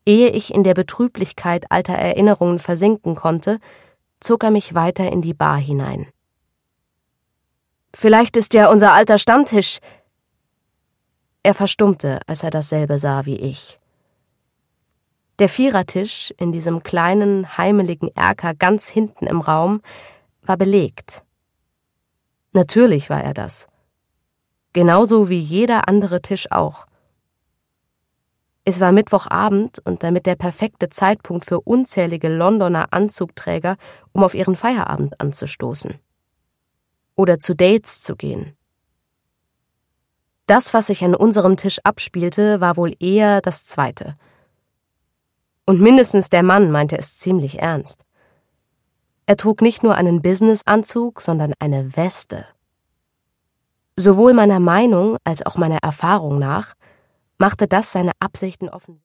Ehe ich in der Betrüblichkeit alter Erinnerungen versinken konnte, zog er mich weiter in die Bar hinein. »Vielleicht ist ja unser alter Stammtisch...« Er verstummte, als er dasselbe sah wie ich. Der Vierertisch in diesem kleinen, heimeligen Erker ganz hinten im Raum war belegt. Natürlich war er das. Genauso wie jeder andere Tisch auch. Es war Mittwochabend und damit der perfekte Zeitpunkt für unzählige Londoner Anzugträger, um auf ihren Feierabend anzustoßen. Oder zu Dates zu gehen. Das, was sich an unserem Tisch abspielte, war wohl eher das Zweite. Und mindestens der Mann meinte es ziemlich ernst. Er trug nicht nur einen Businessanzug, sondern eine Weste. Sowohl meiner Meinung als auch meiner Erfahrung nach machte das seine Absichten offensichtlich.